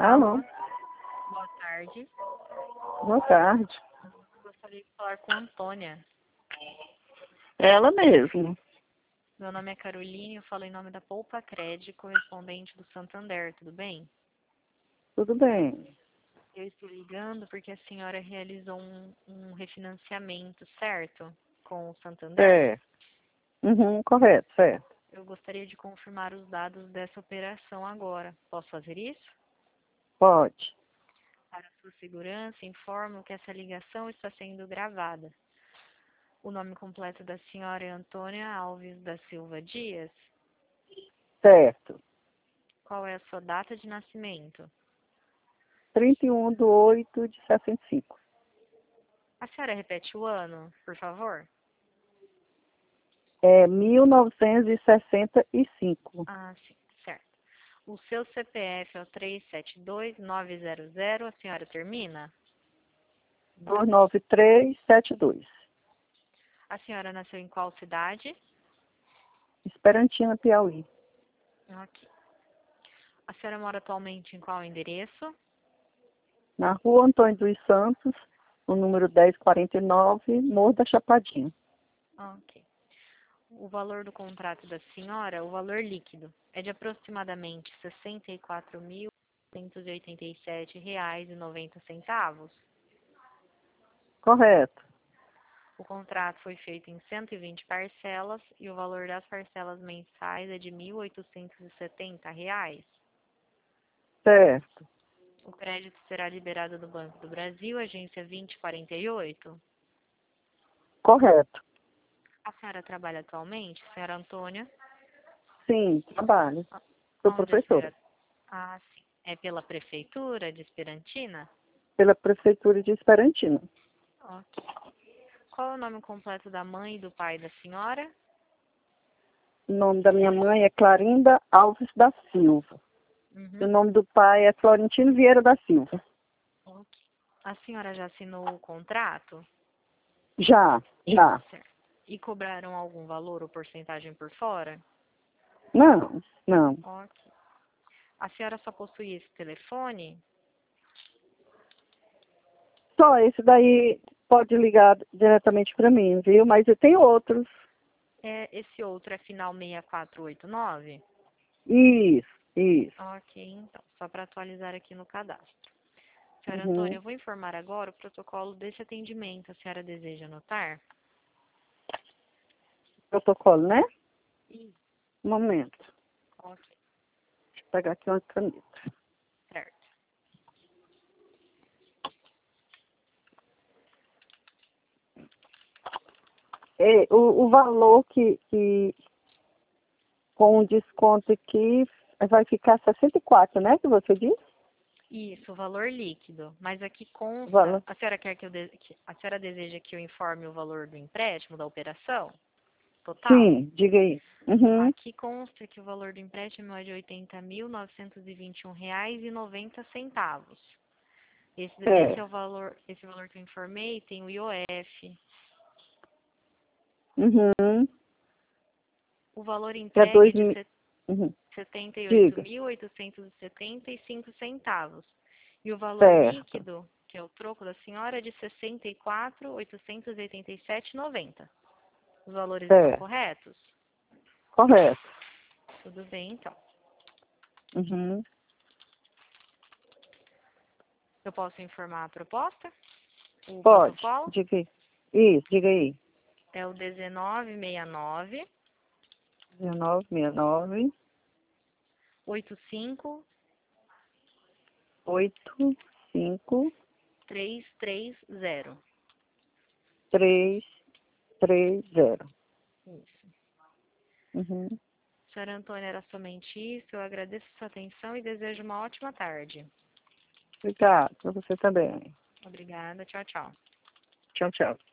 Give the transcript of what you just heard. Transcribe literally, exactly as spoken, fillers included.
Alô, Alô, boa tarde. boa tarde. Gostaria de falar com a Antônia. Ela mesmo. Meu nome é Caroline, eu falo em nome da Poupa Cred, correspondente do Santander, tudo bem? Tudo bem. Eu estou ligando porque a senhora realizou um, um refinanciamento, certo? Com o Santander. Certo. Uhum, correto, certo. Eu gostaria de confirmar os dados dessa operação agora. Posso fazer isso? Pode. Para sua segurança, informo que essa ligação está sendo gravada. O nome completo da senhora é Antônia Alves da Silva Dias. Certo. Qual é a sua data de nascimento? trinta e um de oito de sessenta e cinco. A senhora repete o ano, por favor? É mil novecentos e sessenta e cinco. Ah, sim, certo. O seu C P F é o três sete dois nove zero zero, a senhora termina? dois nove três sete dois. A senhora nasceu em qual cidade? Esperantina, Piauí. Ok. A senhora mora atualmente em qual endereço? Na rua Antônio dos Santos, no número dez quarenta e nove, Morro da Chapadinha. Ok. O valor do contrato da senhora, o valor líquido, é de aproximadamente sessenta e quatro mil novecentos e oitenta e sete reais e noventa centavos. Correto. O contrato foi feito em cento e vinte parcelas e o valor das parcelas mensais é de mil oitocentos e setenta reais. Certo. O crédito será liberado do Banco do Brasil, agência vinte quarenta e oito. Correto. A senhora trabalha atualmente, senhora Antônia? Sim, trabalho. Sou Onde a professora. senhora... Ah, sim. É pela prefeitura de Esperantina? Pela Prefeitura de Esperantina. Ok. Qual é o nome completo da mãe e do pai da senhora? O nome da minha mãe é Clarinda Alves da Silva. E o Uhum. nome do pai é Florentino Vieira da Silva. Ok. A senhora já assinou o contrato? Já, já. Certo. E cobraram algum valor ou porcentagem por fora? Não, não. Ok. A senhora só possui esse telefone? Só esse daí pode ligar diretamente para mim, viu? Mas eu tenho outros. É, esse outro é final seis quatro oito nove? Isso, isso. Ok, então, só para atualizar aqui no cadastro. Senhora Antônia, Uhum. eu vou informar agora o protocolo desse atendimento. A senhora deseja anotar? Protocolo, né? Sim. Um momento. Ok, Deixa eu pegar aqui uma caneta. certo. É, o, o valor que, que com o desconto aqui vai ficar sessenta e quatro, né? Que você disse? Isso, o valor líquido. Mas aqui O consta, valor. a senhora quer que eu de, que, a senhora deseja que eu informe o valor do empréstimo, da operação total? Sim, diga aí. Uhum. Aqui consta que o valor do empréstimo é de oitenta mil novecentos e vinte e um reais e noventa centavos. Esse, esse É. é o valor, esse valor que eu informei, tem o I O F. Uhum. O valor É entregue é dois de mil. Uhum. setenta e oito Diga. mil oitocentos e setenta e cinco centavos. E o valor Certo. líquido, que é o troco da senhora, é de sessenta e quatro mil oitocentos e oitenta e sete reais e noventa centavos. Os valores estão Certo. corretos? Correto. Tudo bem, então. Uhum. Eu posso informar a proposta? O Pode. protocolo? Diga aí. Isso, diga aí. É o dezenove sessenta e nove, dezenove sessenta e nove, oitenta e cinco, oito cinco trezentos e trinta. três três zero. Isso. Uhum. Senhora Antônia, era somente isso. Eu agradeço a sua atenção e desejo uma ótima tarde. Obrigada. Para você também. Obrigada. Tchau, tchau. Tchau, tchau.